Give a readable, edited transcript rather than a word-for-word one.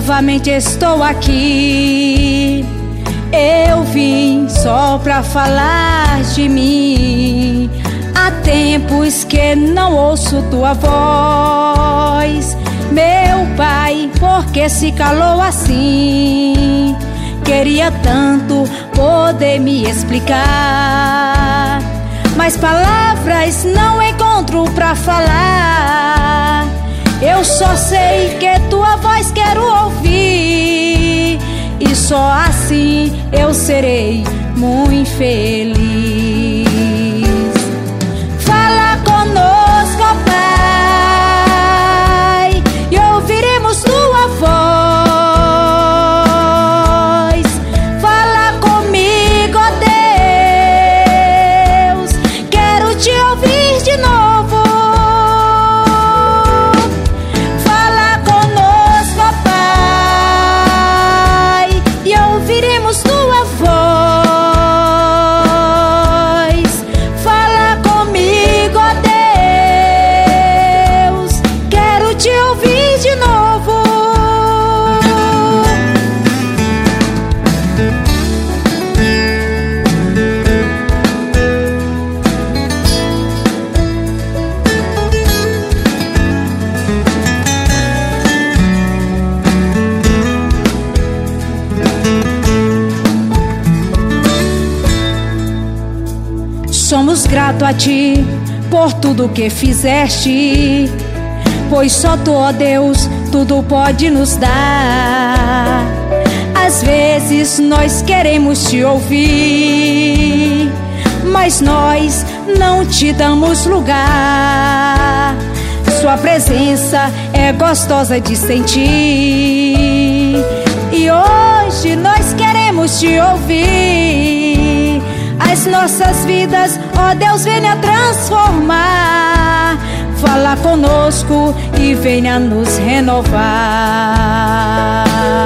novamente estou aqui. Eu vim só pra falar de mim. Há tempos que não ouço tua voz. Meu Pai, por que se calou assim? Queria tanto poder me explicar, mas palavras não encontro pra falar. Eu só sei que tua voz quero ouvir, e só assim eu serei muito feliz. Fala conosco, ó Pai, e ouviremos tua voz. Fala comigo, ó Deus, quero te ouvir de novo. Fala conosco, ó Pai, e ouviremos tua voz. Fala comigo, ó Deus, quero te ouvir de novo. Somos gratos a ti por tudo que fizeste, pois só tu, ó Deus, tudo pode nos dar. Às vezes nós queremos te ouvir, mas nós não te damos lugar. Sua presença é gostosa de sentir, e hoje nós queremos te ouvir. As nossas vidas, ó Deus, venha transformar. Fala conosco e venha nos renovar.